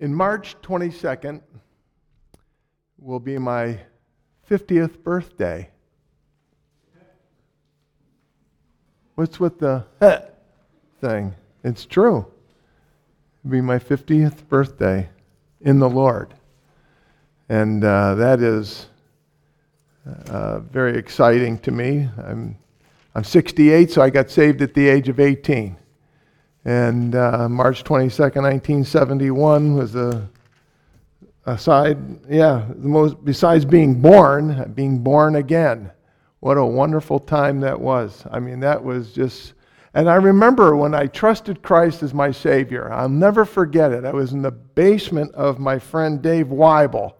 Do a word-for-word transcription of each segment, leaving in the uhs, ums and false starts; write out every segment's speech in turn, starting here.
In March twenty-second will be my fiftieth birthday. What's with the heh thing? It's true. It'll be my fiftieth birthday in the Lord. And uh, that is uh, very exciting to me. I'm I'm sixty-eight, so I got saved at the age of eighteen. And uh, March twenty-second, nineteen seventy-one was a aside, yeah, the most besides being born, being born again. What a wonderful time that was. I mean, that was just, and I remember when I trusted Christ as my Savior. I'll never forget it. I was in the basement of my friend Dave Weibel.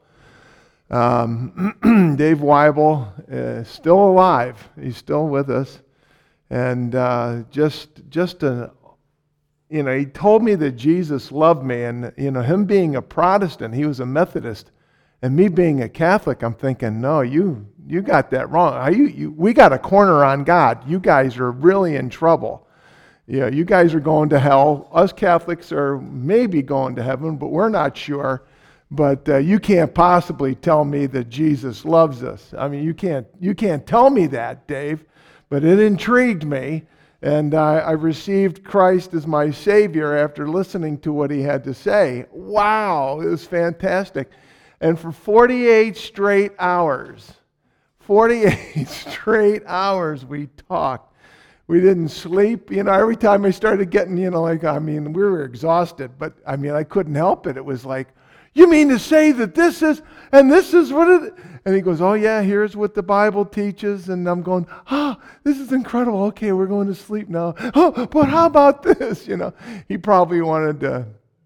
Um, Dave Weibel is still alive. He's still with us. And uh, just, just a You know, he told me that Jesus loved me, and, you know, him being a Protestant, he was a Methodist, and me being a Catholic, I'm thinking, no, you you got that wrong. Are you, you, we got a corner on God. You guys are really in trouble. You know, you guys are going to hell. Us Catholics are maybe going to heaven, but we're not sure. But uh, you can't possibly tell me that Jesus loves us. I mean, you can't you can't tell me that, Dave. But it intrigued me. And I, I received Christ as my Savior after listening to what he had to say. Wow, it was fantastic. And for forty-eight straight hours, forty-eight straight hours we talked. We didn't sleep. You know, every time I started getting, you know, like, I mean, we were exhausted, but I mean, I couldn't help it. It was like, you mean to say that this is, and this is what it, and he goes, oh yeah, here's what the Bible teaches, and I'm going, oh, this is incredible, okay, we're going to sleep now. Oh, but how about this, you know? He probably wanted to,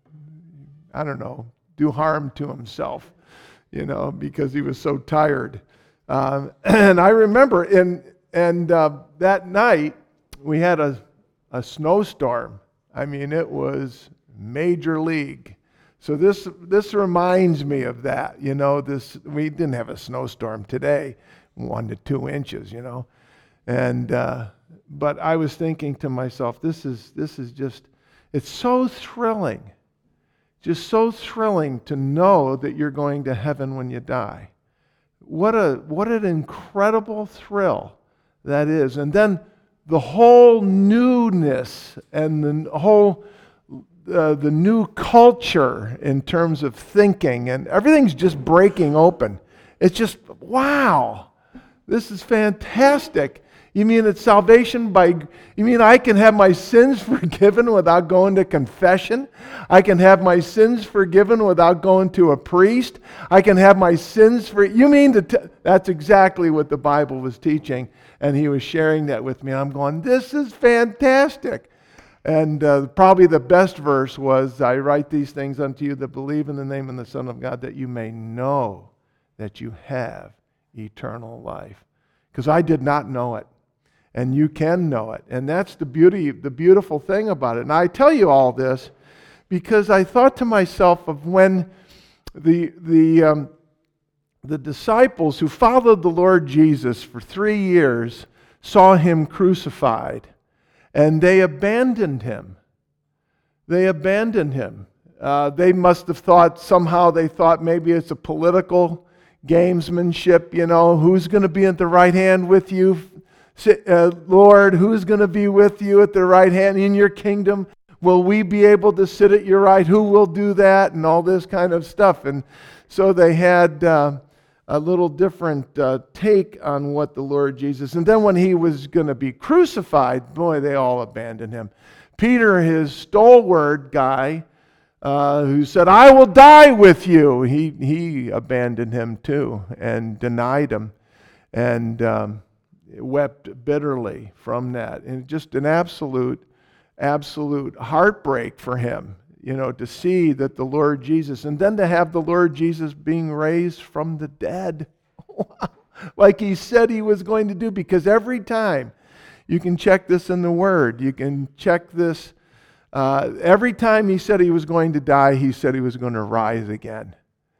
I don't know, do harm to himself, you know, because he was so tired. Um, and I remember, in, and uh, that night, we had a, a snowstorm. I mean, it was major league. So this this reminds me of that, you know. This we didn't have a snowstorm today, one to two inches, you know, and uh, but I was thinking to myself, this is this is just, it's so thrilling, just so thrilling to know that you're going to heaven when you die. What a what an incredible thrill that is, and then the whole newness and the whole. Uh, the new culture in terms of thinking, and everything's just breaking open. It's just, wow, this is fantastic. You mean it's salvation by, you mean I can have my sins forgiven without going to confession? I can have my sins forgiven without going to a priest? I can have my sins for, you mean to, t-? That's exactly what the Bible was teaching, and he was sharing that with me. I'm going, this is fantastic. And uh, probably the best verse was, I write these things unto you that believe in the name of the Son of God, that you may know that you have eternal life. Because I did not know it. And you can know it. And that's the beauty, the beautiful thing about it. And I tell you all this because I thought to myself of when the, the, um, the disciples who followed the Lord Jesus for three years saw him crucified. And they abandoned him. They abandoned him. Uh, they must have thought, somehow they thought maybe it's a political gamesmanship, you know, who's going to be at the right hand with you, uh, Lord, who's going to be with you at the right hand in your kingdom? Will we be able to sit at your right? Who will do that? And all this kind of stuff. And so they had uh, a little different uh, take on what the Lord Jesus, and then when he was going to be crucified, boy, they all abandoned him. Peter, his stalwart guy, uh, who said, I will die with you, he he abandoned him too and denied him and um, wept bitterly from that. And just an absolute, absolute heartbreak for him. You know, to see that the Lord Jesus, and then to have the Lord Jesus being raised from the dead, like he said he was going to do, because every time, you can check this in the Word, you can check this, uh, every time he said he was going to die, he said he was going to rise again.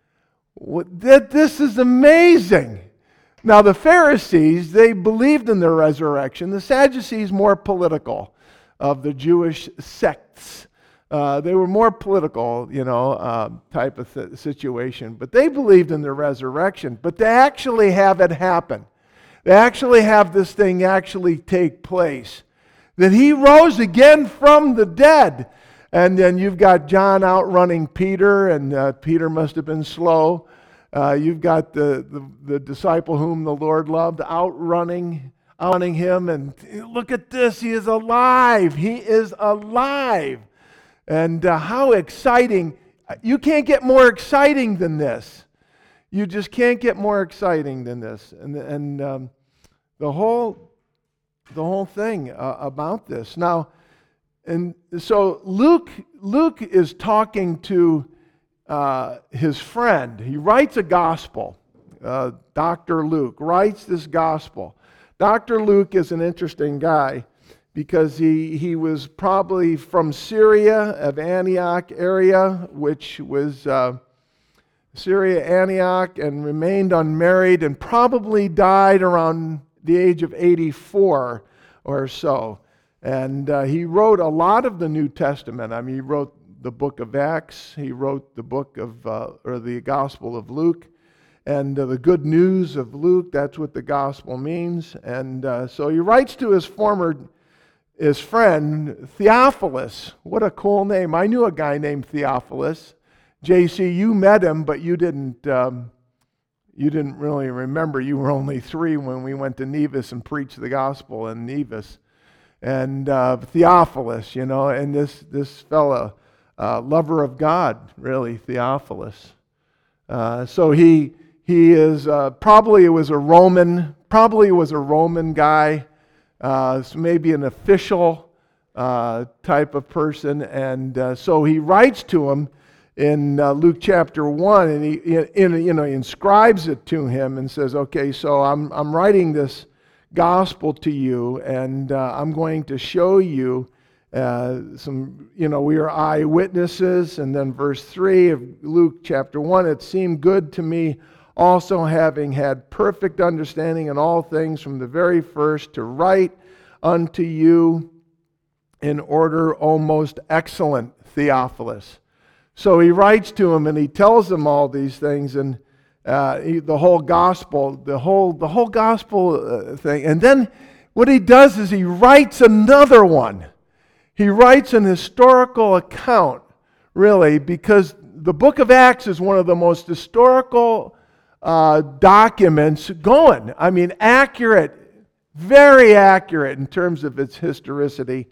What, that, this is amazing. Now the Pharisees, they believed in the resurrection. The Sadducees, more political, of the Jewish sects. Uh, they were more political, you know, uh, type of th- situation. But they believed in the resurrection. But to actually have it happen, they actually have this thing actually take place, that he rose again from the dead. And then you've got John outrunning Peter, and uh, Peter must have been slow. Uh, you've got the, the, the disciple whom the Lord loved outrunning, outrunning him. And look at this, he is alive. He is alive. And uh, how exciting. You can't get more exciting than this. You just can't get more exciting than this. And, and um, the whole the whole thing uh, about this. Now, and so Luke, Luke is talking to uh, his friend. He writes a gospel. Uh, Doctor Luke writes this gospel. Doctor Luke is an interesting guy, because he, he was probably from Syria, of Antioch area, which was uh, Syria, Antioch, and remained unmarried, and probably died around the age of eighty-four or so. And uh, he wrote a lot of the New Testament. I mean, he wrote the book of Acts, he wrote the book of, uh, or the Gospel of Luke, and uh, the good news of Luke, that's what the gospel means. And uh, so he writes to his former his friend Theophilus. What a cool name. I knew a guy named Theophilus. J C, you met him, but you didn't um, you didn't really remember. You were only three when we went to Nevis and preached the gospel in Nevis. And uh, Theophilus, you know, and this, this fella, uh, lover of God, really, Theophilus. Uh, so he he is, uh, probably was a Roman, probably was a Roman guy. Uh, so maybe an official uh, type of person, and uh, so he writes to him in uh, Luke chapter one, and he in, you know he inscribes it to him and says, "Okay, so I'm I'm writing this gospel to you, and uh, I'm going to show you uh, some. You know, we are eyewitnesses." And then verse three of Luke chapter one, "It seemed good to me, also having had perfect understanding in all things from the very first, to write unto you in order almost excellent, Theophilus." So he writes to him and he tells him all these things, and uh, he, the whole gospel, the whole the whole gospel uh, thing. And then what he does is he writes another one. He writes an historical account, really, because the book of Acts is one of the most historical Uh, documents going. I mean, accurate, very accurate in terms of its historicity.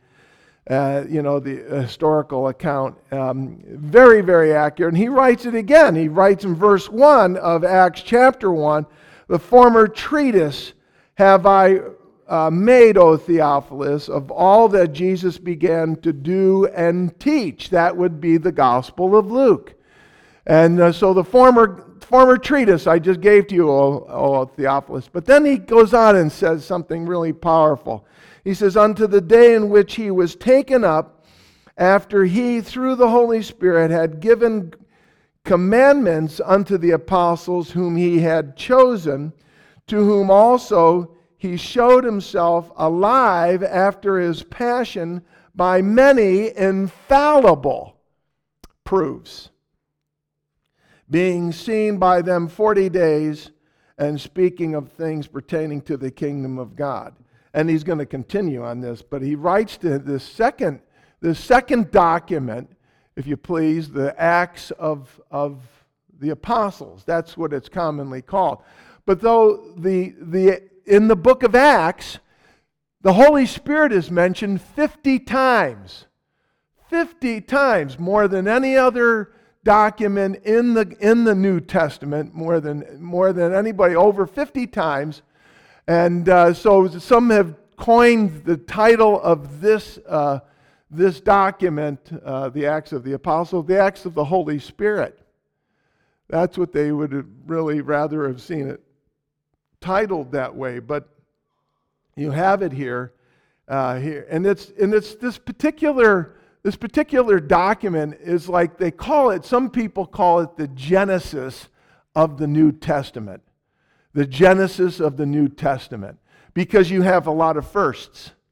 Uh, you know, the historical account, um, very, very accurate. And he writes it again. He writes in verse one of Acts chapter one, "The former treatise have I uh, made, O Theophilus, of all that Jesus began to do and teach." That would be the Gospel of Luke. And uh, so the former former treatise I just gave to you, O, o Theophilus. But then he goes on and says something really powerful. He says, "Unto the day in which he was taken up, after he, through the Holy Spirit, had given commandments unto the apostles whom he had chosen, to whom also he showed himself alive after his passion by many infallible proofs, being seen by them forty days, and speaking of things pertaining to the kingdom of God." And he's going to continue on this, but he writes to this second, this second document, if you please, the Acts of, of the Apostles. That's what it's commonly called. But though the the in the book of Acts, the Holy Spirit is mentioned fifty times. fifty times, more than any other document in the in the New Testament, more than more than anybody, over fifty times. And uh, so some have coined the title of this uh, this document, uh, the Acts of the Apostles, the Acts of the Holy Spirit. That's what they would have really rather have seen it titled that way. But you have it here, uh, here, and it's and it's this particular. This particular document is like, they call it, some people call it the Genesis of the New Testament. The Genesis of the New Testament. Because you have a lot of firsts.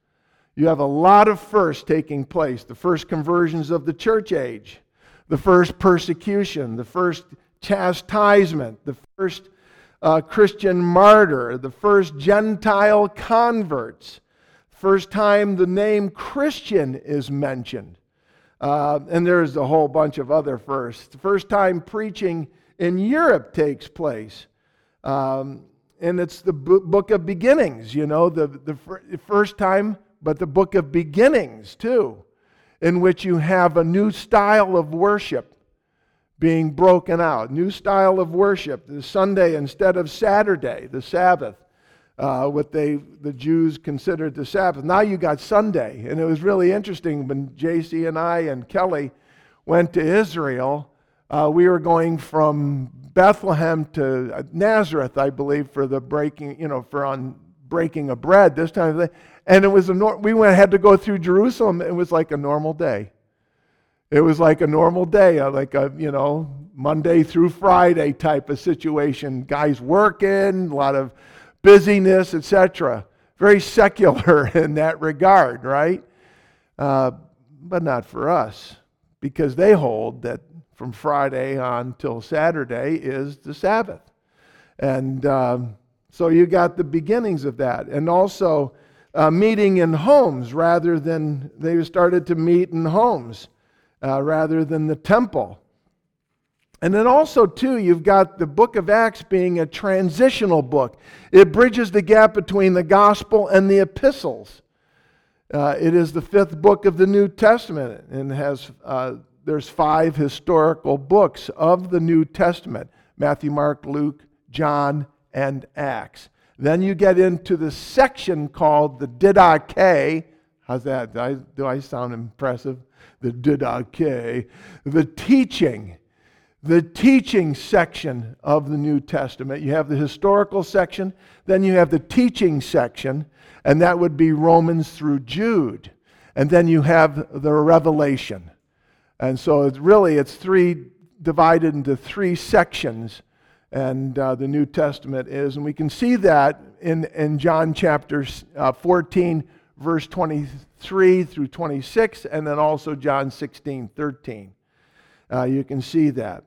You have a lot of firsts taking place. The first conversions of the church age, the first persecution, the first chastisement, the first uh, Christian martyr, the first Gentile converts, first time the name Christian is mentioned. Uh, and there's a whole bunch of other firsts. The first time preaching in Europe takes place. Um, and it's the book of beginnings, you know, the, the first time, but the book of beginnings too, in which you have a new style of worship being broken out. New style of worship. The Sunday instead of Saturday, the Sabbath, uh, what they the Jews considered the Sabbath. Now you got Sunday. And it was really interesting when J C and I and Kelly went to Israel. Uh, we were going from Bethlehem to Nazareth, I believe, for the breaking, you know, for on breaking of bread this time. And it was a nor- we went had to go through Jerusalem. It was like a normal day. It was like a normal day, like a, you know, Monday through Friday type of situation. Guys working, a lot of busyness, et cetera. Very secular in that regard, right? Uh, but not for us, because they hold that from Friday on till Saturday is the Sabbath. And um, so you got the beginnings of that. And also uh, meeting in homes rather than, they started to meet in homes. Uh, rather than the temple. And then also, too, you've got the book of Acts being a transitional book. It bridges the gap between the gospel and the epistles. Uh, it is the fifth book of the New Testament, and has uh, there's five historical books of the New Testament: Matthew, Mark, Luke, John, and Acts. Then you get into the section called the Didache. How's that? Do I, do I sound impressive? The Didache, the teaching, the teaching section of the New Testament. You have the historical section, then you have the teaching section, and that would be Romans through Jude. And then you have the Revelation. And so it's really, it's three, divided into three sections, and uh, the New Testament is. And we can see that in, in John chapter uh, fourteen, verse twenty-three through twenty-six, and then also John sixteen, thirteen. Uh, you can see that.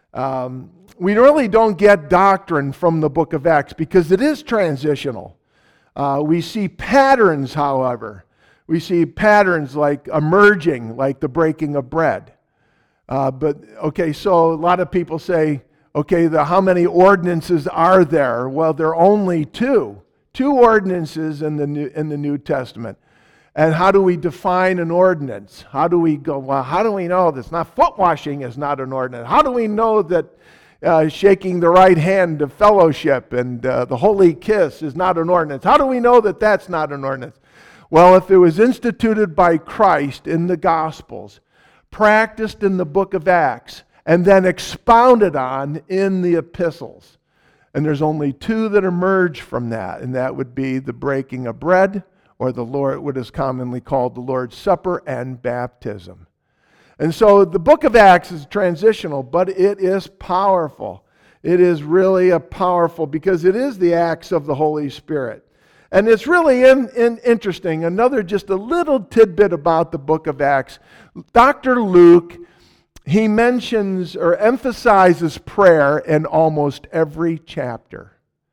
Um, we really don't get doctrine from the book of Acts because it is transitional. Uh, we see patterns, however. We see patterns like emerging, like the breaking of bread. Uh, but, okay, so a lot of people say, okay, the, how many ordinances are there? Well, there are only two. Two ordinances in the New, in the New Testament. And how do we define an ordinance? How do we go, well, how do we know that's not, foot washing is not an ordinance? How do we know that uh, shaking the right hand of fellowship and uh, the holy kiss is not an ordinance? How do we know that that's not an ordinance? Well, if it was instituted by Christ in the Gospels, practiced in the book of Acts, and then expounded on in the epistles, and there's only two that emerge from that, and that would be the breaking of bread, or the Lord, what is commonly called the Lord's Supper, and baptism. And so the book of Acts is transitional, but it is powerful. It is really a powerful, because it is the acts of the Holy Spirit. And it's really in, in interesting. Another just a little tidbit about the book of Acts. Doctor Luke, he mentions or emphasizes prayer in almost every chapter.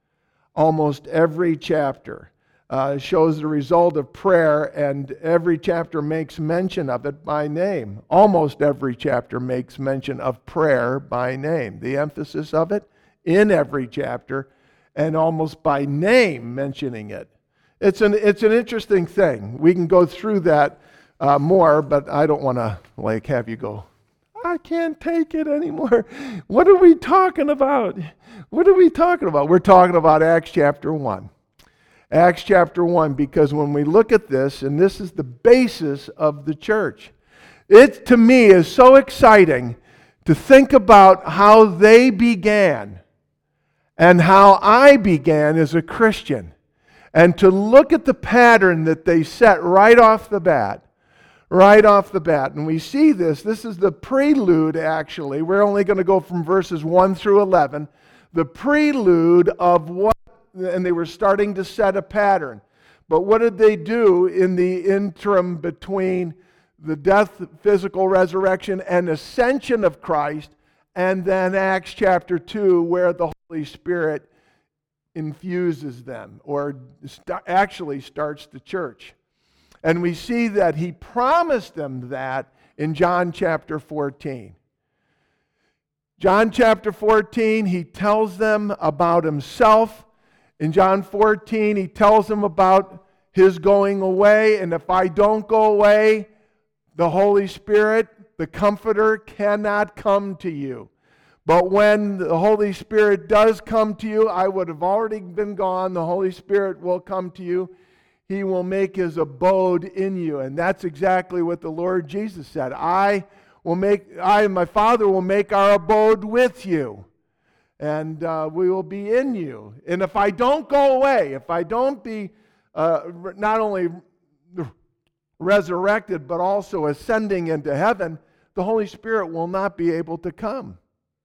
Almost every chapter uh, shows the result of prayer, and every chapter makes mention of it by name. Almost every chapter makes mention of prayer by name. The emphasis of it in every chapter, and almost by name mentioning it. It's an it's an interesting thing. We can go through that uh, more, but I don't want to like have you go, I can't take it anymore. What are we talking about? What are we talking about? We're talking about Acts chapter one. Acts chapter one, because when we look at this, and this is the basis of the church, it to me is so exciting to think about how they began and how I began as a Christian, and to look at the pattern that they set right off the bat. Right off the bat. And we see this. This is the prelude, actually. We're only going to go from verses one through eleven. The prelude of what, and they were starting to set a pattern. But what did they do in the interim between the death, physical resurrection, and ascension of Christ, and then Acts chapter two, where the Holy Spirit infuses them, or st- actually starts the church? And we see that he promised them that in John chapter fourteen. John chapter fourteen, he tells them about himself. In John fourteen, he tells them about his going away, and if I don't go away, the Holy Spirit, the Comforter, cannot come to you. But when the Holy Spirit does come to you, I would have already been gone. The Holy Spirit will come to you. He will make his abode in you. And that's exactly what the Lord Jesus said. I will make, I and my Father will make our abode with you. And uh, we will be in you. And if I don't go away, if I don't be uh, not only resurrected, but also ascending into heaven, the Holy Spirit will not be able to come.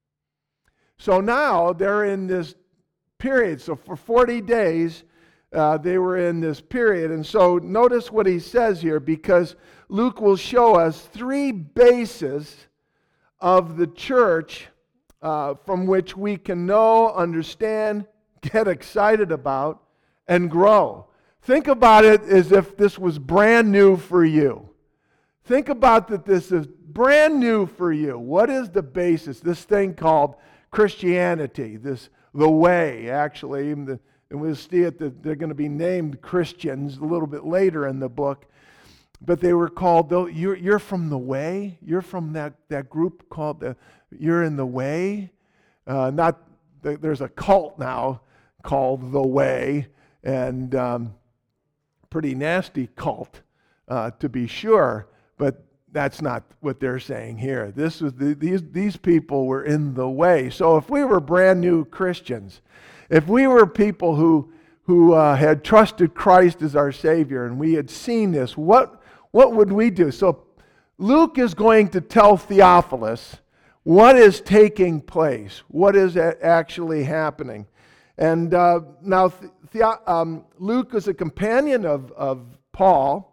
So now they're in this period. So for forty days, uh, they were in this period. And so notice what he says here, because Luke will show us three bases of the church uh, from which we can know, understand, get excited about, and grow. Think about it as if this was brand new for you. Think about that this is brand new for you. What is the basis? This thing called Christianity, this the way, actually, and, the, and we'll see it that they're going to be named Christians a little bit later in the book, but they were called, though, you're, you're from the way, you're from that, that group called, the, you're in the way, uh, not, the, there's a cult now called the way, and um, pretty nasty cult, uh, to be sure, but that's not what they're saying here. This was the, these these people were in the way. So if we were brand new Christians, if we were people who who uh, had trusted Christ as our Savior and we had seen this, what what would we do? So Luke is going to tell Theophilus what is taking place, what is actually happening. And uh, now the, um, Luke is a companion of, of Paul.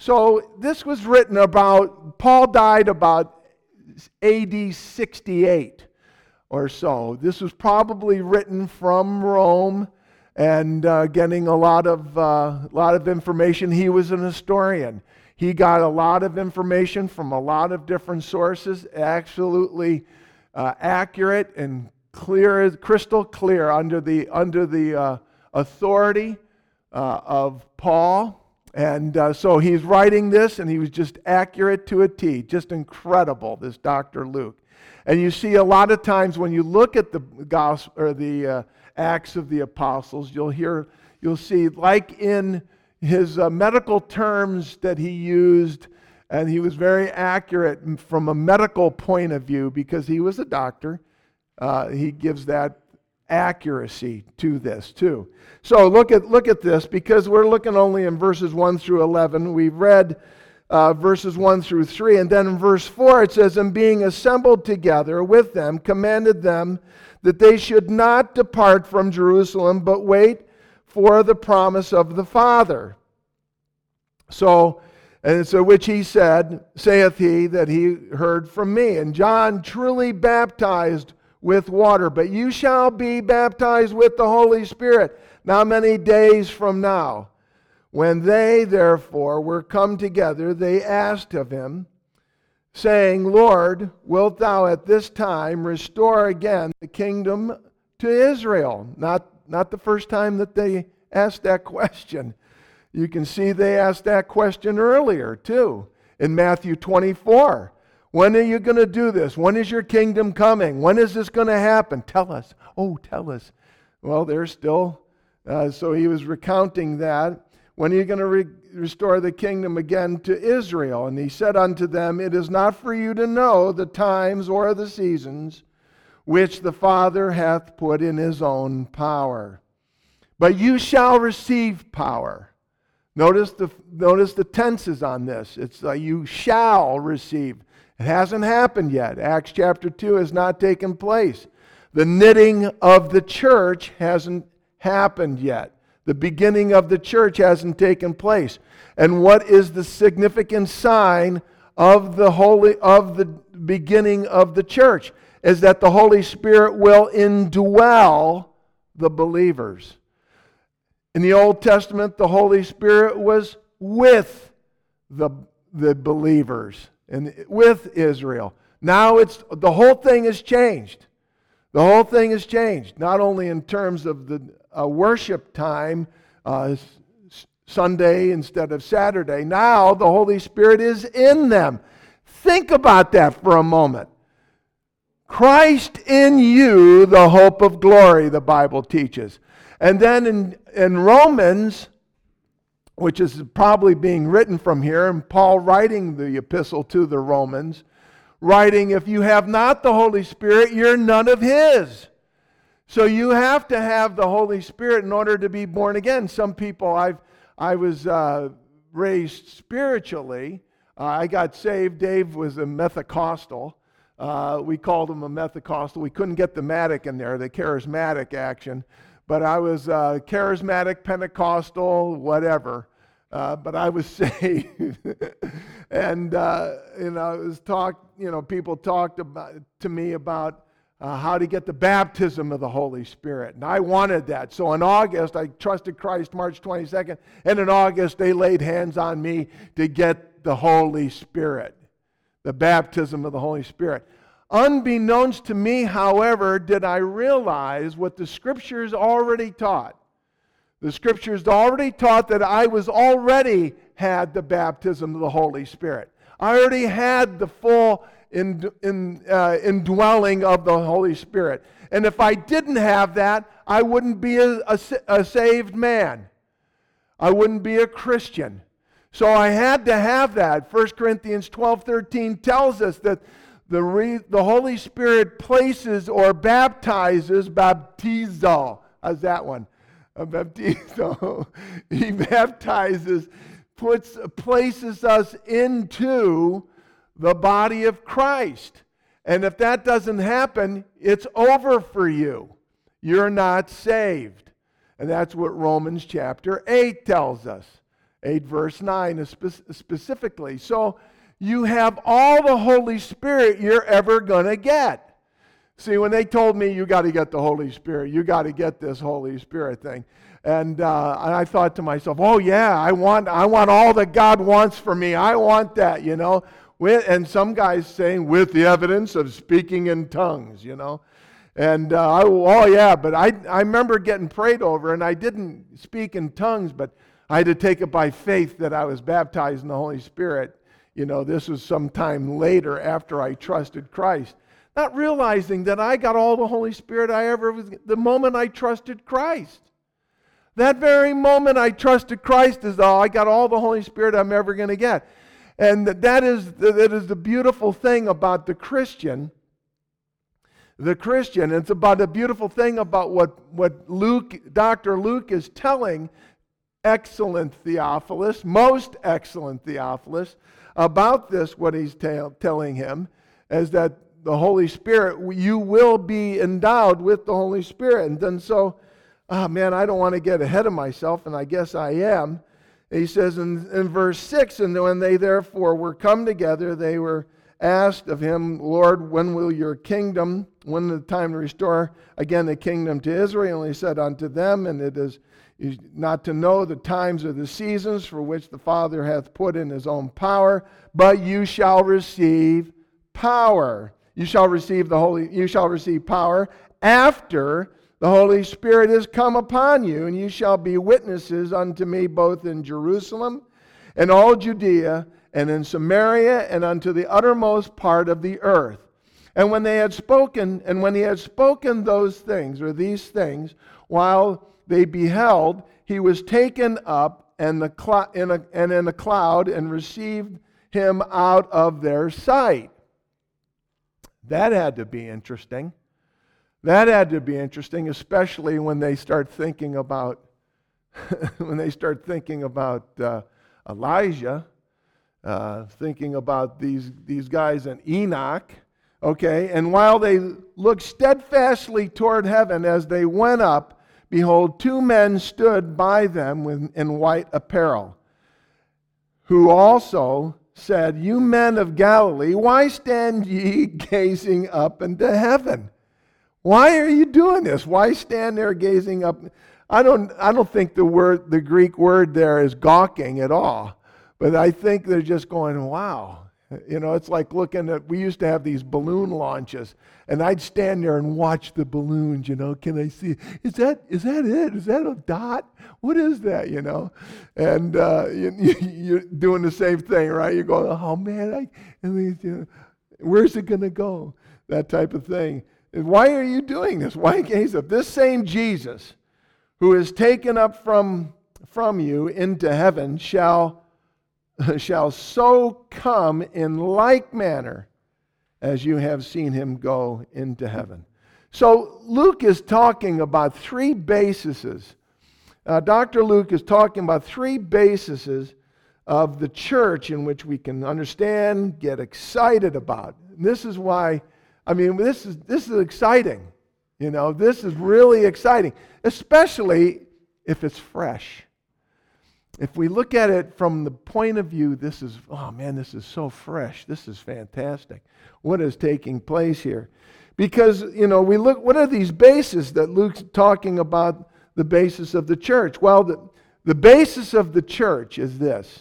So this was written about, Paul died about A D sixty-eight or so. This was probably written from Rome and uh, getting a lot of uh, lot of information. He was an historian. He got a lot of information from a lot of different sources, absolutely uh, accurate and clear, crystal clear under the under the uh, authority uh, of Paul. And uh, so he's writing this, and he was just accurate to a T. Just incredible, this Doctor Luke. And you see a lot of times when you look at the gospel or the uh, Acts of the Apostles, you'll hear, you'll see, like in his uh, medical terms that he used, and he was very accurate from a medical point of view because he was a doctor. Uh, he gives that accuracy to this too. So look at look at this, because we're looking only in verses one through eleven. We've read uh, verses one through three, and then in verse four it says, "And being assembled together with them, commanded them that they should not depart from Jerusalem, but wait for the promise of the Father." So, and so which he said, saith he, that he heard from me. And John truly baptized with water, but you shall be baptized with the Holy Spirit not many days from now. When they therefore were come together, they asked of him, saying, Lord, wilt thou at this time restore again the kingdom to Israel? Not, not the first time that they asked that question. You can see they asked that question earlier too, in Matthew twenty-four. When are you going to do this? When is your kingdom coming? When is this going to happen? Tell us. Oh, tell us. Well, they're still, uh, so he was recounting that. When are you going to re- restore the kingdom again to Israel? And he said unto them, It is not for you to know the times or the seasons which the Father hath put in his own power. But you shall receive power. Notice the, notice the tenses on this. It's uh, you shall receive. It hasn't happened yet. Acts chapter two has not taken place. The knitting of the church hasn't happened yet. The beginning of the church hasn't taken place. And what is the significant sign of the holy of the beginning of the church? Is that the Holy Spirit will indwell the believers. In the Old Testament, the Holy Spirit was with the, the believers and with Israel. Now it's the whole thing has changed. The whole thing has changed, not only in terms of the uh, worship time, uh, Sunday instead of Saturday. Now the Holy Spirit is in them. Think about that for a moment. Christ in you, the hope of glory, the Bible teaches. And then in, in Romans, which is probably being written from here, and Paul writing the epistle to the Romans, writing, if you have not the Holy Spirit, you're none of His. So you have to have the Holy Spirit in order to be born again. Some people, I've, I was uh, raised spiritually. Uh, I got saved. Dave was a Methacostal. Uh, we called him a Methacostal. We couldn't get the matic in there, the charismatic action. But I was uh, charismatic, Pentecostal, whatever. Uh, but I was saved. and, uh, you know, it was talk, you know, people talked about, to me about uh, how to get the baptism of the Holy Spirit. And I wanted that. So in August, I trusted Christ March twenty-second. And in August, they laid hands on me to get the Holy Spirit. The baptism of the Holy Spirit. Unbeknownst to me, however, did I realize what the Scriptures already taught. The Scriptures already taught that I was already had the baptism of the Holy Spirit. I already had the full in, in, uh, indwelling of the Holy Spirit. And if I didn't have that, I wouldn't be a, a, a saved man. I wouldn't be a Christian. So I had to have that. First Corinthians twelve thirteen tells us that the, re, the Holy Spirit places or baptizes, baptizo, how's that one? A baptizo. He baptizes, puts, places us into the body of Christ. And if that doesn't happen, it's over for you. You're not saved. And that's what Romans chapter eight tells us. eight verse nine specifically. So you have all the Holy Spirit you're ever going to get. See, when they told me you got to get the Holy Spirit, you got to get this Holy Spirit thing. And, uh, and I thought to myself, oh yeah, I want I want all that God wants for me. I want that, you know. With, and some guys saying, with the evidence of speaking in tongues, you know. And uh, I, oh yeah, but I, I remember getting prayed over, and I didn't speak in tongues, but I had to take it by faith that I was baptized in the Holy Spirit. You know, this was some time later after I trusted Christ. Not realizing that I got all the Holy Spirit I ever was, the moment I trusted Christ. That very moment I trusted Christ is all, I got all the Holy Spirit I'm ever going to get. And that is, that is the beautiful thing about the Christian. The Christian, it's about the beautiful thing about what, what Luke, Doctor Luke is telling excellent Theophilus, most excellent Theophilus, about this, what he's ta- telling him, is that the Holy Spirit, you will be endowed with the Holy Spirit. And then so, oh man, I don't want to get ahead of myself, and I guess I am. He says in, in verse six, and when they therefore were come together, they were asked of him, Lord, when will your kingdom, when is the time to restore again the kingdom to Israel? And he said unto them, and it is not to know the times or the seasons for which the Father hath put in his own power, but you shall receive power. You shall receive the Holy, you shall receive power after the Holy Spirit is come upon you, and you shall be witnesses unto me both in Jerusalem and all Judea and in Samaria and unto the uttermost part of the earth. And when they had spoken, and when he had spoken those things, or these things, while they beheld, he was taken up and, the cl- in a, and in a cloud and received him out of their sight. That had to be interesting. That had to be interesting, especially when they start thinking about when they start thinking about uh, Elijah, uh, thinking about these these guys in Enoch. Okay, and while they looked steadfastly toward heaven as they went up, behold, two men stood by them with, in white apparel, who also said, You men of Galilee, why stand ye gazing up into heaven? Why are you doing this? Why stand there gazing up? I don't, I don't think the word, the Greek word there is gawking at all, but I think they're just going, wow. You know, it's like looking at, we used to have these balloon launches, and I'd stand there and watch the balloons, you know, can I see, is that is that it? Is that a dot? What is that, you know? And uh, you, you, you're doing the same thing, right? You're going, oh man, I, and you know, where's it going to go? That type of thing. And why are you doing this? Why gaze up? This same Jesus who is taken up from, from you into heaven shall shall so come in like manner as you have seen him go into heaven. So Luke is talking about three bases. Uh, Doctor Luke is talking about three bases of the church in which we can understand, get excited about. And this is why, I mean, this is this is exciting. You know, this is really exciting, especially if it's fresh. If we look at it from the point of view, this is, oh man, this is so fresh. This is fantastic. What is taking place here? Because, you know, we look, what are these bases that Luke's talking about, the basis of the church? Well, the, the basis of the church is this: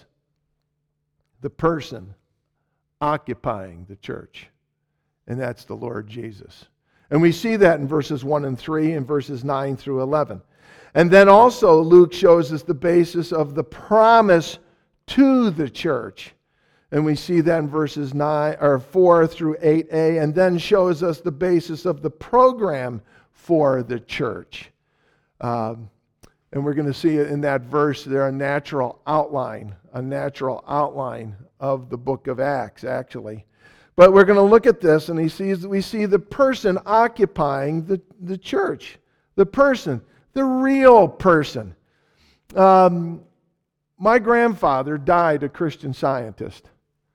the person occupying the church. And that's the Lord Jesus. And we see that in verses one and three and verses nine through eleven. And then also Luke shows us the basis of the promise to the church. And we see that in verses nine or four through eight a, and then shows us the basis of the program for the church. Um, and we're going to see it in that verse there, a natural outline, a natural outline of the book of Acts, actually. But we're going to look at this, and he sees we see the person occupying the, the church. The person. The real person. Um, my grandfather died a Christian Scientist.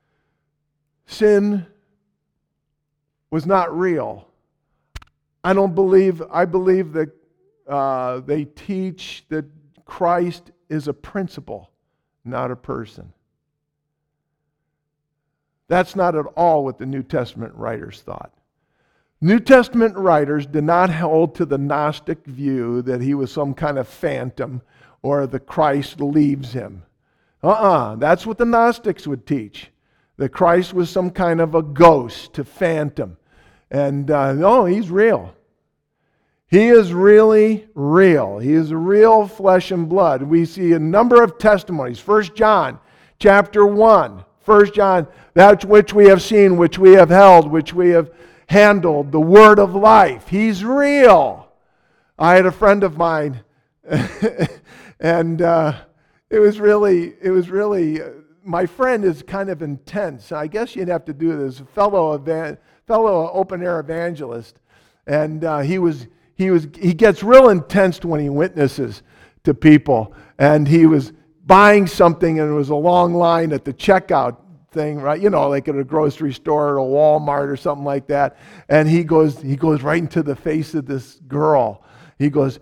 Sin was not real. I don't believe, I believe that uh, they teach that Christ is a principle, not a person. That's not at all what the New Testament writers thought. New Testament writers did not hold to the Gnostic view that he was some kind of phantom or the Christ leaves him. Uh-uh. That's what the Gnostics would teach. That Christ was some kind of a ghost, a phantom. And uh, no, he's real. He is really real. He is real flesh and blood. We see a number of testimonies. First John chapter one. First John, that which we have seen, which we have held, which we have handled, the word of life. He's real. I had a friend of mine, and uh, it was really, it was really, uh, my friend is kind of intense. I guess you'd have to do this. A fellow, evan- fellow open air evangelist, and uh, he was, he was, he gets real intense when he witnesses to people. And he was buying something, and there was a long line at the checkout thing, right? You know, like at a grocery store or a Walmart or something like that. And he goes, he goes right into the face of this girl. He goes,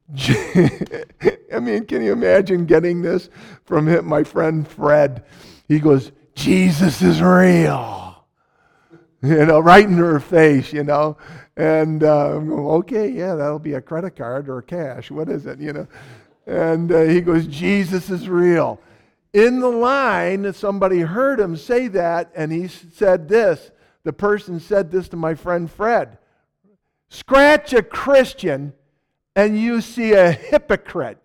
I mean, can you imagine getting this from him, my friend Fred? He goes, Jesus is real. You know, right in her face, you know. And uh, I'm going, okay, yeah, that'll be a credit card or cash. What is it, you know? And uh, he goes, Jesus is real. In the line, somebody heard him say that, and he said this. The person said this to my friend Fred. Scratch a Christian, and you see a hypocrite.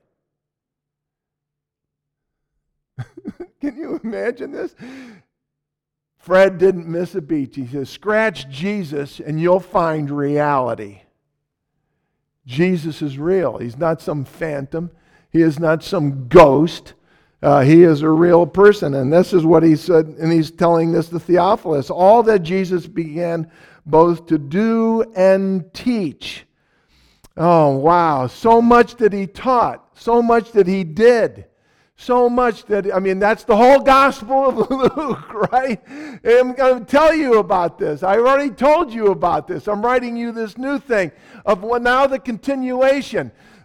Can you imagine this? Fred didn't miss a beat. He says, scratch Jesus, and you'll find reality. Jesus is real. He's not some phantom. He is not some ghost. Uh, he is a real person, and this is what he said, and he's telling this to Theophilus. All that Jesus began both to do and teach. Oh, wow. So much that he taught. So much that he did. So much that, I mean, that's the whole Gospel of Luke, right? I'm going to tell you about this. I already told you about this. I'm writing you this new thing of well, now the continuation.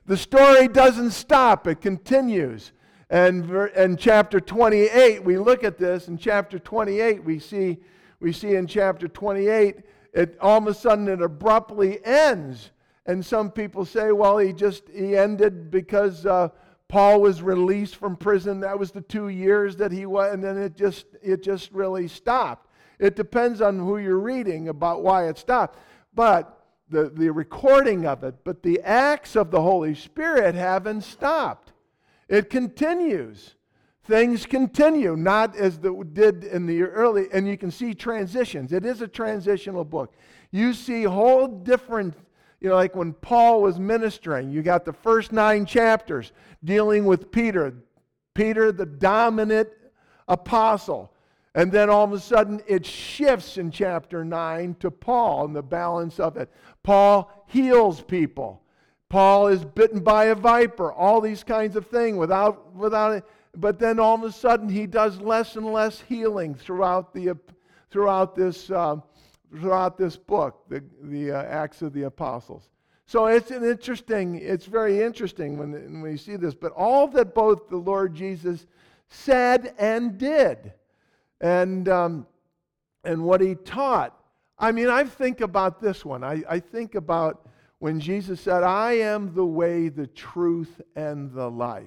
The story doesn't stop. It continues. And in chapter twenty-eight, we look at this. In chapter twenty-eight, we see, we see in chapter twenty-eight, it all of a sudden it abruptly ends. And some people say, well, he just, he ended because uh, Paul was released from prison. That was the two years that he was, and then it just, it just really stopped. It depends on who you're reading about why it stopped. But the, the recording of it, but the acts of the Holy Spirit haven't stopped. It continues. Things continue, not as it did in the early, and you can see transitions. It is a transitional book. You see whole different, you know, like when Paul was ministering, you got the first nine chapters dealing with Peter. Peter, the dominant apostle. And then all of a sudden it shifts in chapter nine to Paul and the balance of it. Paul heals people. Paul is bitten by a viper. All these kinds of things without, without it. But then all of a sudden he does less and less healing throughout the throughout this uh, throughout this book, the the uh, Acts of the Apostles. So it's an interesting. It's very interesting when when you see this. But all that both the Lord Jesus said and did, and um, and what he taught. I mean, I think about this one. I, I think about when Jesus said, "I am the way, the truth, and the life."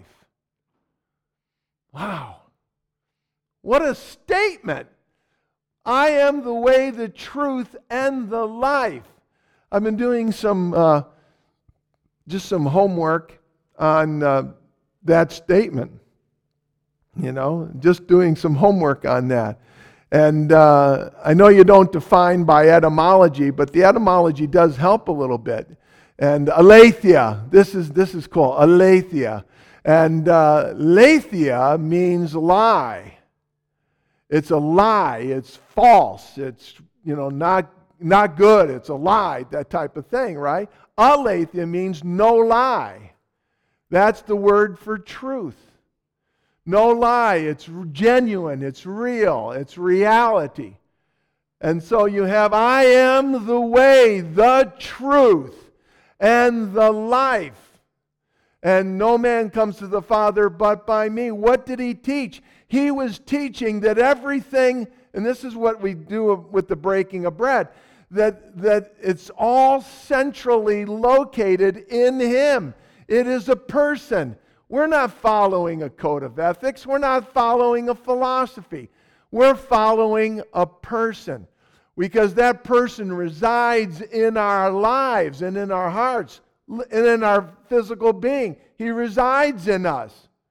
Wow. What a statement. I am the way, the truth, and the life. I've been doing some, uh, just some homework on uh, that statement. You know, just doing some homework on that. And uh, I know you don't define by etymology, but the etymology does help a little bit. And aletheia, this is, this is called aletheia. And uh, letheia means lie. It's a lie. It's false. It's, you know, not, not good. It's a lie, that type of thing, right? Aletheia means no lie. That's the word for truth. No lie. It's genuine. It's real. It's reality. And so you have, I am the way, the truth, and the life. And no man comes to the Father but by me. What did he teach? He was teaching that everything, and this is what we do with the breaking of bread, that, that it's all centrally located in him. It is a person. We're not following a code of ethics. We're not following a philosophy. We're following a person. Because that person resides in our lives and in our hearts. And in our physical being. He resides in us.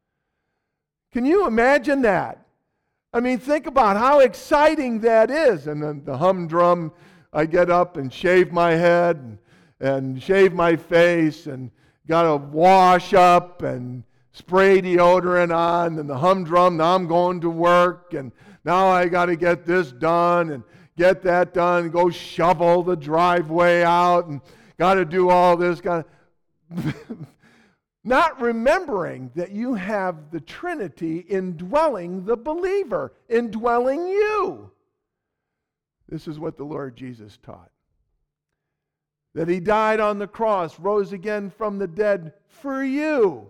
Can you imagine that? I mean, think about how exciting that is. And then the humdrum, I get up and shave my head and, and shave my face and got to wash up and spray deodorant on. And the humdrum, now I'm going to work and now I got to get this done and get that done and go shovel the driveway out and got to do all this. Got to not remembering that you have the Trinity indwelling the believer, indwelling you. This is what the Lord Jesus taught. That he died on the cross, rose again from the dead for you.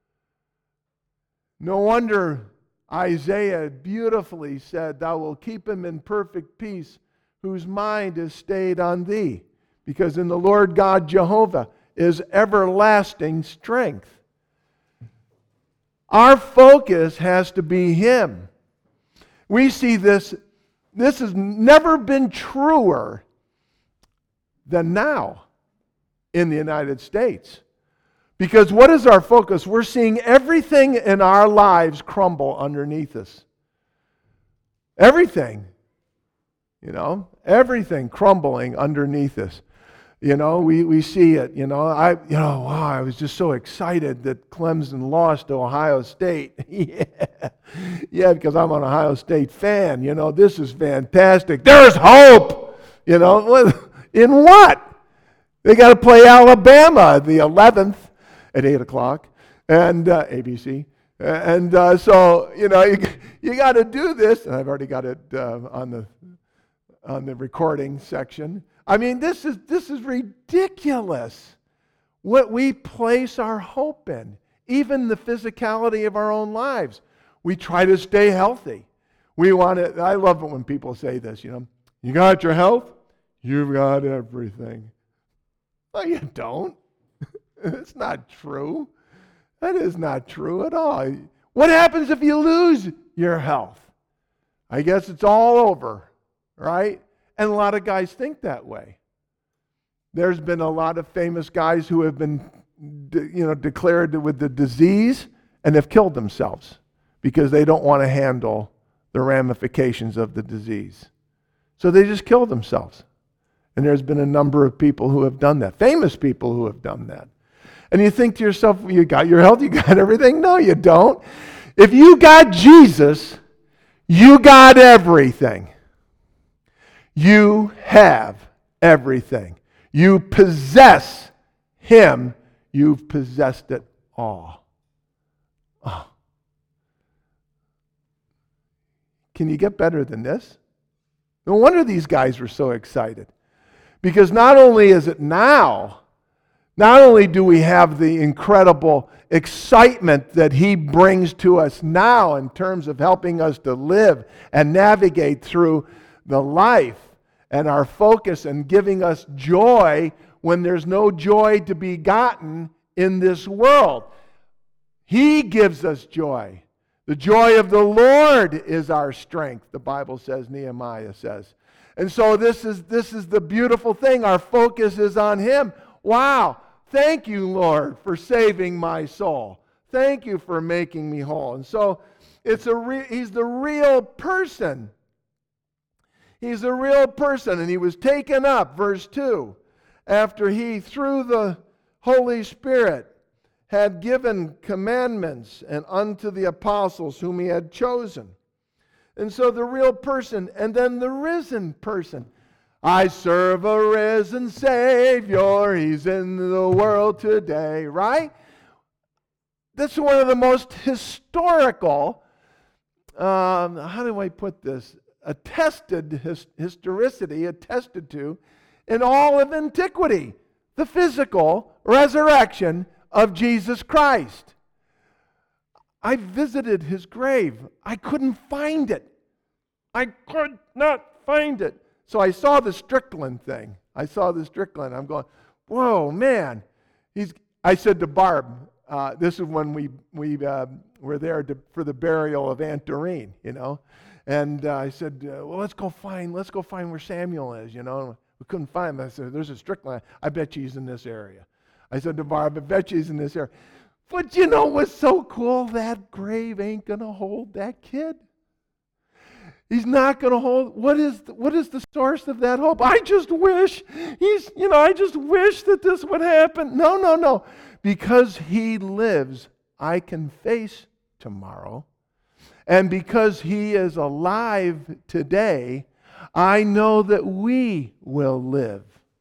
No wonder Isaiah beautifully said, "Thou wilt keep him in perfect peace, whose mind is stayed on thee." Because in the Lord God Jehovah is everlasting strength. Our focus has to be him. We see this, this has never been truer than now in the United States. Because what is our focus? We're seeing everything in our lives crumble underneath us. Everything. You know, everything crumbling underneath us. You know, we, we see it. You know, I you know, wow, I was just so excited that Clemson lost to Ohio State. yeah. yeah, because I'm an Ohio State fan. You know, this is fantastic. There's hope. You know, in what? They got to play Alabama the eleventh at eight o'clock, and uh, A B C. And uh, so, you know, you, you got to do this. And I've already got it uh, on the on the recording section. I mean, this is this is ridiculous. what we place our hope in, even the physicality of our own lives. We try to stay healthy. We want to, I love it when people say this, you know, you got your health, you've got everything. Well, you don't. It's not true. That is not true at all. What happens if you lose your health? I guess it's all over, right? And a lot of guys think that way. There's been a lot of famous guys who have been, you know, declared with the disease and have killed themselves because they don't want to handle the ramifications of the disease. So they just kill themselves. And there's been a number of people who have done that, famous people who have done that. And you think to yourself, well, you got your health, you got everything? No, you don't. If you got Jesus, you got everything. You have everything. You possess Him. You've possessed it all. Oh. Can you get better than this? No wonder these guys were so excited. Because not only is it now, not only do we have the incredible excitement that He brings to us now in terms of helping us to live and navigate through the life and our focus and giving us joy when there's no joy to be gotten in this world. He gives us joy. The joy of the Lord is our strength, the Bible says, Nehemiah says. And so this is this is the beautiful thing. Our focus is on Him. Wow. Thank you, Lord, for saving my soul. Thank you for making me whole. And so it's a re- He's the real person. He's a real person. And He was taken up, verse two, after He, through the Holy Spirit, had given commandments and unto the apostles whom He had chosen. And so the real person, and then the risen person. I serve a risen Savior. He's in the world today, right? That's one of the most historical, um, how do I put this? Attested his, historicity, attested to, in all of antiquity. The physical resurrection of Jesus Christ. I visited His grave. I couldn't find it. I could not find it. So I saw the Strickland thing. I saw the Strickland. I'm going, whoa, man. He's. I said to Barb, uh, this is when we we uh, were there to, for the burial of Aunt Doreen, you know. And uh, I said, uh, well, let's go find, let's go find where Samuel is, you know. We couldn't find him. I said, there's a Strickland. I bet you he's in this area. I said to Barb, I bet you he's in this area. But you know what's so cool? That grave ain't going to hold that kid. He's not going to hold. What is the, what is the source of that hope? I just wish he's, you know, I just wish that this would happen. No, no, no. Because He lives, I can face tomorrow. And because He is alive today, I know that we will live.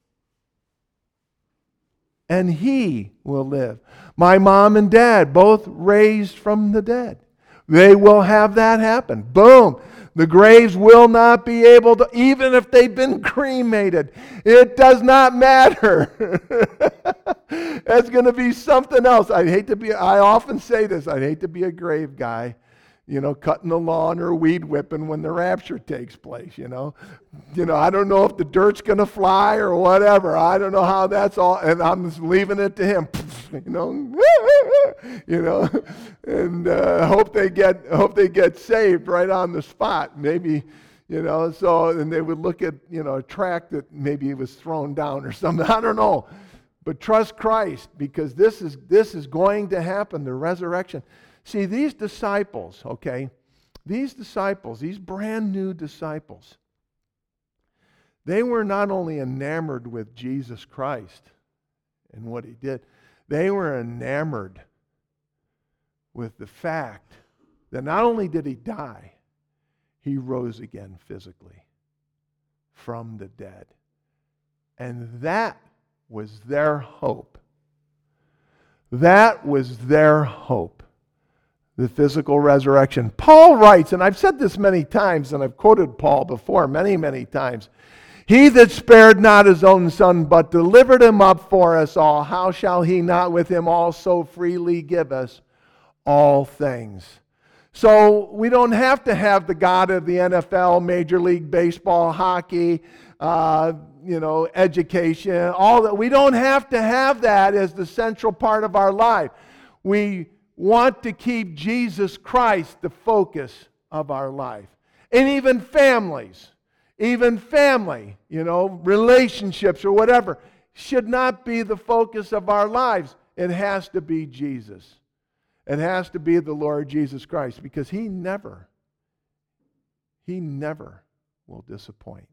And He will live. My mom and dad, both raised from the dead. They will have that happen. Boom. The graves will not be able to, even if they've been cremated. It does not matter. It's going to be something else. I hate to be, I often say this, I'd hate to be a grave guy, you know, cutting the lawn or weed whipping when the rapture takes place, you know. You know, I don't know if the dirt's going to fly or whatever. I don't know how that's all, and I'm just leaving it to Him, you know. You know, and uh, hope they get hope they get saved right on the spot. Maybe, you know, so, and they would look at, you know, a tract that maybe was thrown down or something. I don't know. But trust Christ, because this is this is going to happen, the resurrection. See, these disciples, okay, these disciples, these brand new disciples, they were not only enamored with Jesus Christ and what He did, they were enamored with the fact that not only did He die, He rose again physically from the dead. And that was their hope. That was their hope. The physical resurrection. Paul writes, and I've said this many times, and I've quoted Paul before many, many times. He that spared not his own Son, but delivered him up for us all, how shall he not with him also freely give us all things? So we don't have to have the God of the N F L, Major League Baseball, hockey, uh, you know, education, all that. We don't have to have that as the central part of our life. We want to keep Jesus Christ the focus of our life. And even families, even family, you know, relationships or whatever, should not be the focus of our lives. It has to be Jesus. It has to be the Lord Jesus Christ, because He never, He never will disappoint.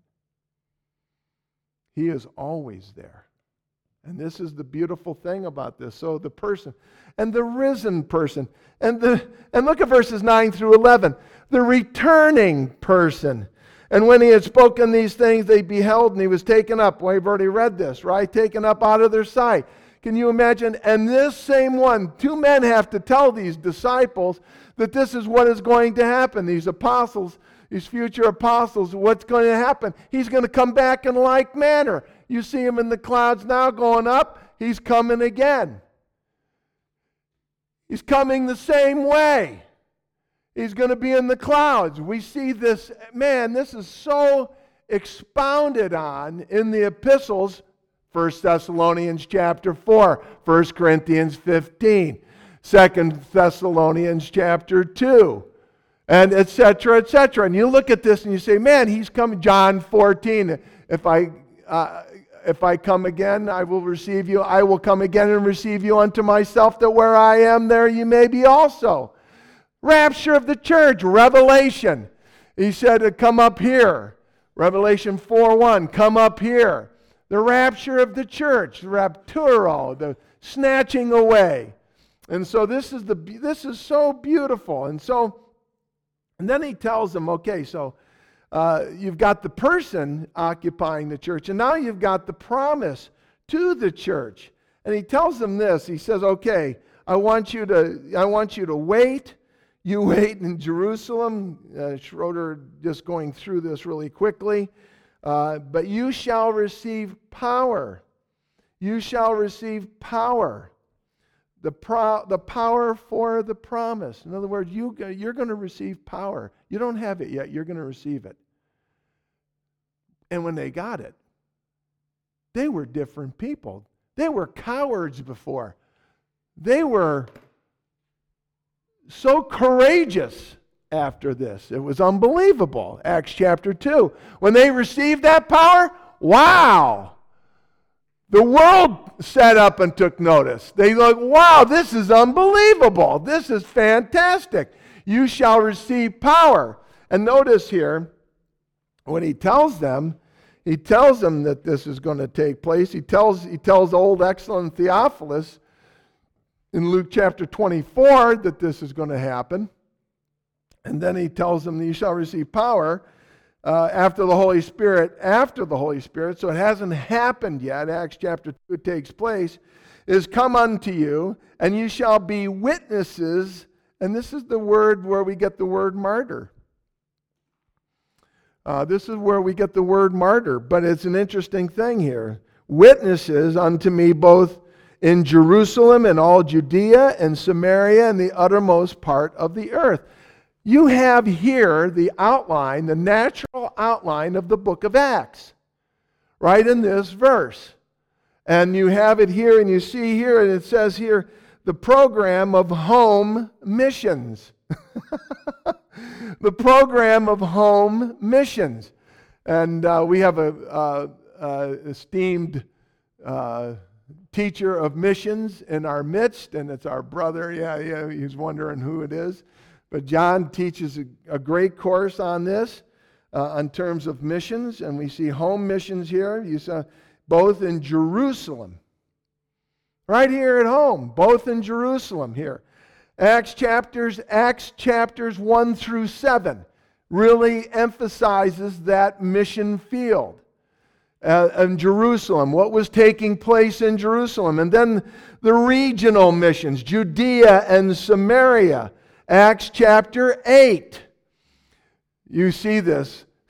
He is always there. And this is the beautiful thing about this. So the person, and the risen person, and the and look at verses nine through eleven. The returning person. And when he had spoken these things, they beheld, and he was taken up. Well, we've already read this, right? Taken up out of their sight. Can you imagine? And this same one, two men have to tell these disciples that this is what is going to happen. These apostles, these future apostles, what's going to happen? He's going to come back in like manner. You see him in the clouds now going up. He's coming again. He's coming the same way. He's going to be in the clouds. We see this, man, this is so expounded on in the epistles. First Thessalonians chapter four, First Corinthians fifteen, Second Thessalonians chapter two, and et cetera, et cetera. And you look at this and you say, man, he's coming. John fourteen, if I uh, if I come again, I will receive you. I will come again and receive you unto myself, that where I am, there you may be also. Rapture of the church, Revelation. He said to come up here. Revelation four one, come up here. The rapture of the church, the rapturo, the snatching away. And so this is the this is so beautiful. And so, and then he tells them, okay, so uh, you've got the person occupying the church, and now you've got the promise to the church. And he tells them this. He says, okay, I want you to I want you to wait. You wait in Jerusalem. Uh, Schroeder just going through this really quickly. Uh, but you shall receive power. You shall receive power. The, pro- the power for the promise. In other words, you, you're going to receive power. You don't have it yet. You're going to receive it. And when they got it, they were different people. They were cowards before. They were so courageous after this. It was unbelievable. Acts chapter two. When they received that power, wow! The world sat up and took notice. They look, wow, this is unbelievable. This is fantastic. You shall receive power. And notice here, when he tells them, he tells them that this is going to take place. He tells, he tells old excellent Theophilus in Luke chapter twenty-four that this is going to happen. And then he tells them that you shall receive power uh, after the Holy Spirit, after the Holy Spirit. So it hasn't happened yet. Acts chapter two takes place. Is come unto you, and you shall be witnesses. And this is the word where we get the word martyr. Uh, this is where we get the word martyr. But it's an interesting thing here. Witnesses unto me both in Jerusalem and all Judea and Samaria and the uttermost part of the earth. You have here the outline, the natural outline of the book of Acts, right in this verse. And you have it here, and you see here, and it says here, the program of home missions. The program of home missions. And uh, we have a uh, uh, esteemed uh, teacher of missions in our midst, and it's our brother. Yeah, yeah, he's wondering who it is. But John teaches a, a great course on this, uh, in terms of missions, and we see home missions here. You saw both in Jerusalem, right here at home, both in Jerusalem here. Acts chapters, Acts chapters one through seven really emphasizes that mission field. Uh, in Jerusalem, what was taking place in Jerusalem, and then the regional missions, Judea and Samaria. Acts chapter eight. You see this.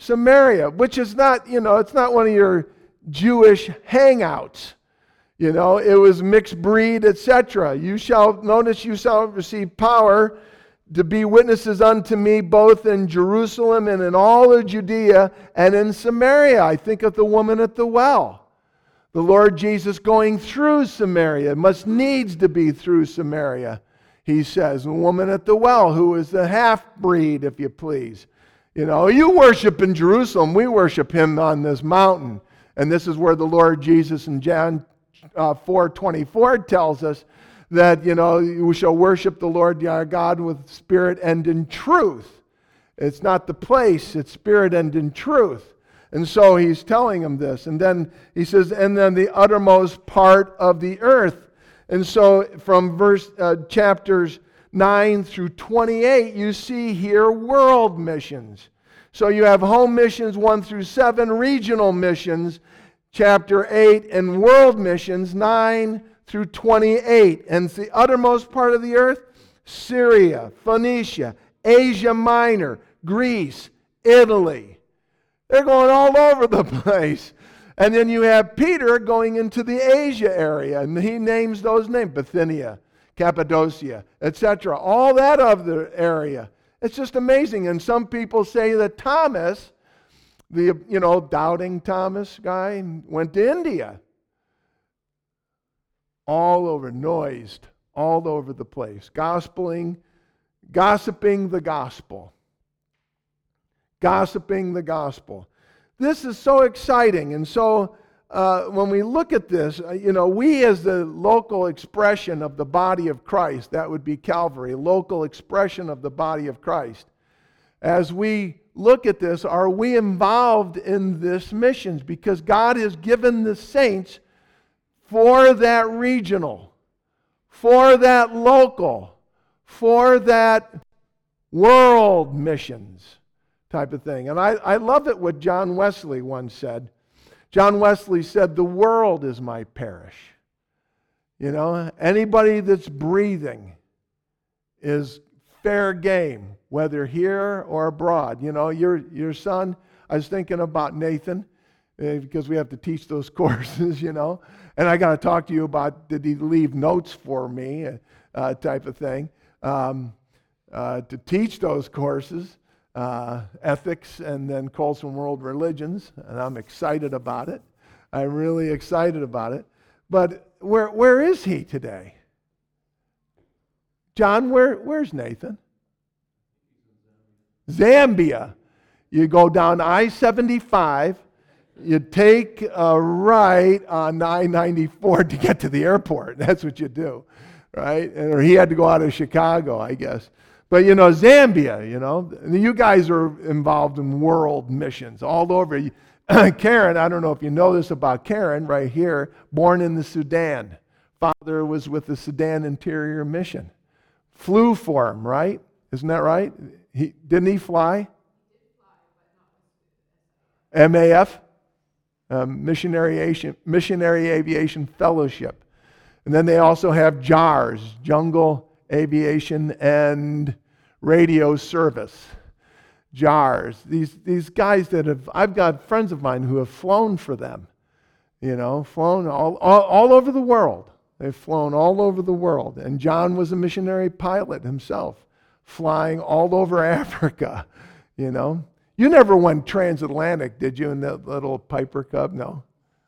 Samaria, which is not, you know, it's not one of your Jewish hangouts. You know, it was mixed breed, et cetera. You shall, notice you shall receive power to be witnesses unto me both in Jerusalem and in all of Judea and in Samaria. I think of the woman at the well. The Lord Jesus going through Samaria. It must needs to be through Samaria, he says. The woman at the well, who is the half-breed, if you please. You know, you worship in Jerusalem. We worship him on this mountain. And this is where the Lord Jesus in John uh, four twenty-four tells us that, you know, we shall worship the Lord our God with spirit and in truth. It's not the place, it's spirit and in truth. And so he's telling him this. And then he says, and then the uttermost part of the earth. And so from verse uh, chapters nine through twenty-eight, you see here world missions. So you have home missions one through seven, regional missions, chapter eight, and world missions nine through twenty-eight. And it's the uttermost part of the earth, Syria, Phoenicia, Asia Minor, Greece, Italy. They're going all over the place. And then you have Peter going into the Asia area, and he names those names, Bithynia, Cappadocia, et cetera. All that other area. It's just amazing. And some people say that Thomas, the, you know, doubting Thomas guy, went to India. All over, noised, all over the place. Gospeling, gossiping the gospel. Gossiping the gospel. This is so exciting. And so uh, when we look at this, uh, you know, we as the local expression of the body of Christ, that would be Calvary, local expression of the body of Christ. As we look at this, are we involved in this missions? Because God has given the saints for that regional, for that local, for that world missions type of thing. And I, I love it what John Wesley once said. John Wesley said, the world is my parish. You know, anybody that's breathing is fair game, whether here or abroad. You know, your, your son, I was thinking about Nathan, uh, because we have to teach those courses, you know. And I got to talk to you about, did he leave notes for me, uh, type of thing, um, uh, to teach those courses. Uh, ethics and then Colson World Religions, and I'm excited about it. I'm really excited about it. But where where is he today? John, where where's Nathan? Zambia. You go down I seventy-five, you take a right on I ninety-four to get to the airport. That's what you do, right? Or he had to go out of Chicago, I guess. But, you know, Zambia, you know, you guys are involved in world missions all over. Karen, I don't know if you know this about Karen, right here, born in the Sudan. Father was with the Sudan Interior Mission. Flew for him, right? Isn't that right? He, didn't he fly? M A F, um, Missionary, Aviation, Missionary Aviation Fellowship. And then they also have J A R S, Jungle Aviation and Radio Service, J A R S. These, these guys that have, I've got friends of mine who have flown for them, you know, flown all, all, all over the world. They've flown all over the world. And John was a missionary pilot himself, flying all over Africa, you know. You never went transatlantic, did you, in that little Piper Cub? No?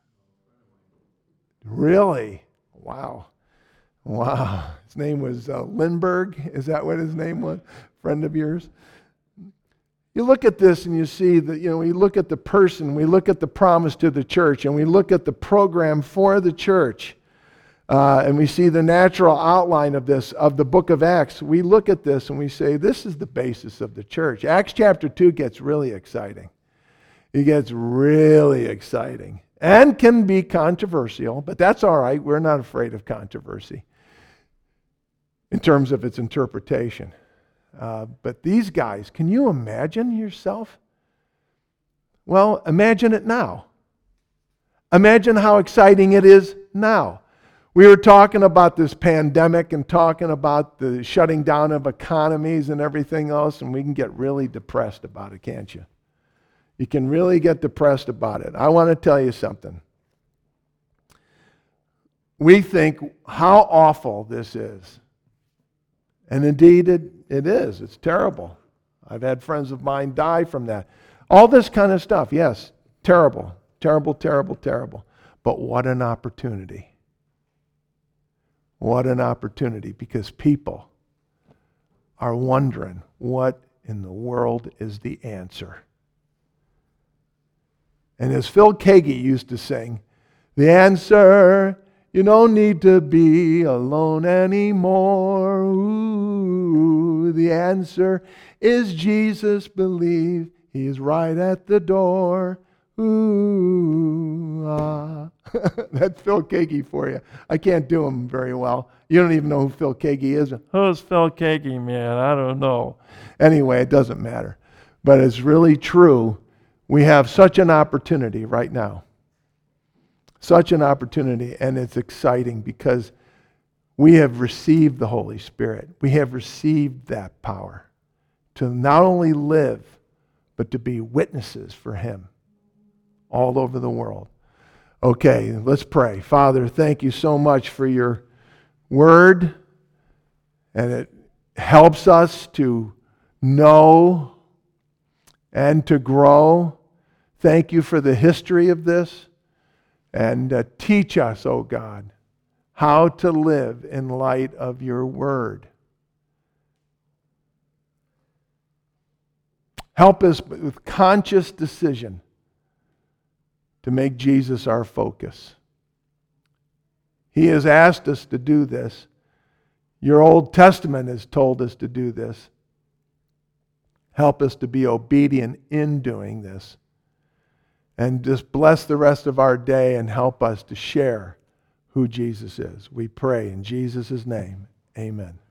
Really? Wow. Wow. His name was uh, Lindbergh. Is that what his name was? Friend of yours? You look at this and you see that, you know, we look at the person, we look at the promise to the church, and we look at the program for the church, uh, and we see the natural outline of this, of the book of Acts. We look at this and we say, this is the basis of the church. Acts chapter two gets really exciting. It gets really exciting and can be controversial, but that's all right. We're not afraid of controversy in terms of its interpretation. Uh, but these guys, can you imagine yourself? Well, imagine it now. Imagine how exciting it is now. We were talking about this pandemic and talking about the shutting down of economies and everything else, and we can get really depressed about it, can't you? You can really get depressed about it. I want to tell you something. We think how awful this is. And indeed it, it is. It's terrible. I've had friends of mine die from that. All this kind of stuff, yes, terrible, terrible, terrible, terrible. But what an opportunity. What an opportunity, because people are wondering what in the world is the answer. And as Phil Keaggy used to sing, the answer, you don't need to be alone anymore. Ooh, the answer is Jesus, believe He's right at the door. Ooh, ah. That's Phil Keaggy for you. I can't do him very well. You don't even know who Phil Keaggy is. Who's Phil Keaggy, man? I don't know. Anyway, it doesn't matter. But it's really true. We have such an opportunity right now. Such an opportunity, and it's exciting because we have received the Holy Spirit. We have received that power to not only live, but to be witnesses for Him all over the world. Okay, let's pray. Father, thank you so much for your word, and it helps us to know and to grow. Thank you for the history of this, and uh, teach us, oh God, how to live in light of your word. Help us with conscious decision to make Jesus our focus. He has asked us to do this. Your Old Testament has told us to do this. Help us to be obedient in doing this. And just bless the rest of our day and help us to share who Jesus is. We pray in Jesus' name. Amen.